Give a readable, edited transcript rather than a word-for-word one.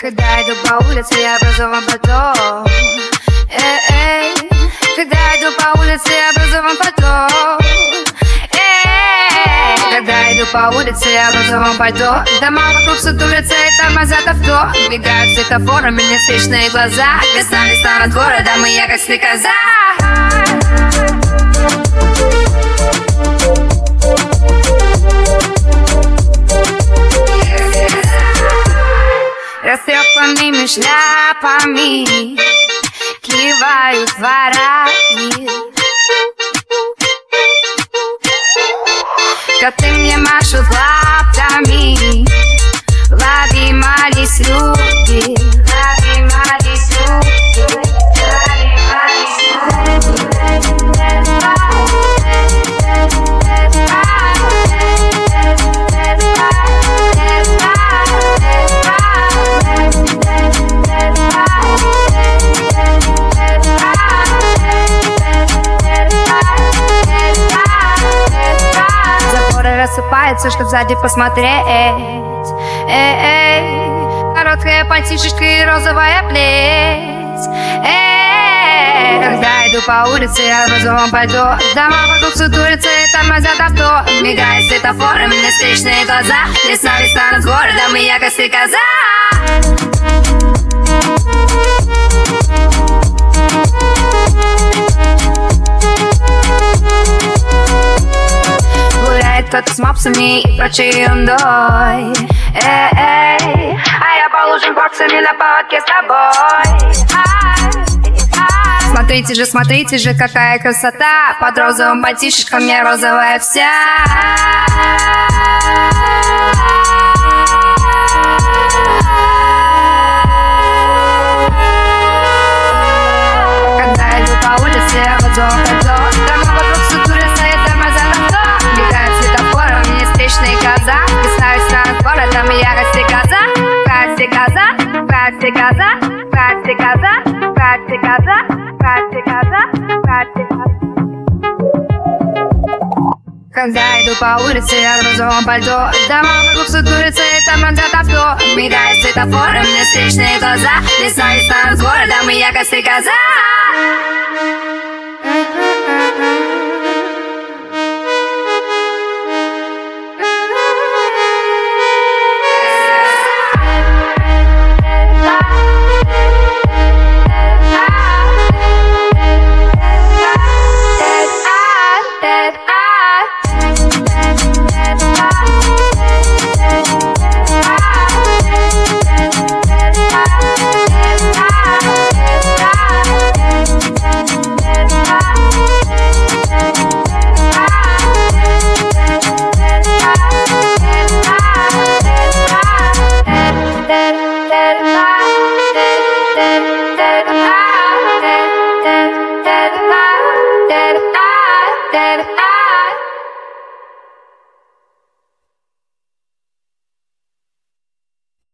Когда иду по улице, я в розовом пальто. Эй, когда иду по улице, я в розовом пальто. Эй, когда иду по улице, я в розовом пальто. Дома вокруг сутулятся и тормозят авто. Мигают светофоры, меня встречные глаза. Весна, весна над городом, и я как стрекоза. Растрепанными шляпами кивают дворами. Коты мне машут лапками. Ловимались люди. Ловимались люди. Ловимались люди. Рассыпается, чтоб сзади посмотреть. Эй, короткая пальтишечка и розовая плеть. Эй, когда иду по улице, я в розовом пальто. Дома вокруг сутулятся и тормозят авто. Мигают светофоры, мне встречные глаза. Весна, весна над городом, и я как стрекоза. Кто-то с мопсами и прочей ерундой. Эй, а я по лужам боксами на поводке с тобой. Смотрите же, какая красота. Под розовым пальтишечком я розовая вся. Когда иду по улице, я в розовом пальто. Дома вокруг сутулятся и тормозят авто. Встречные глаза, весна, весна над городом, и я как стрекоза. Как стрекоза, как стрекоза, как стрекоза, как стрекоза, как стрекоза, как стрекоза. Когда иду по улице, я в розовом пальто. Дома вокруг сутулятся и тормозят авто. Мигают светофоры, мне встречные глаза. Весна, весна над городом, и я как стрекоза.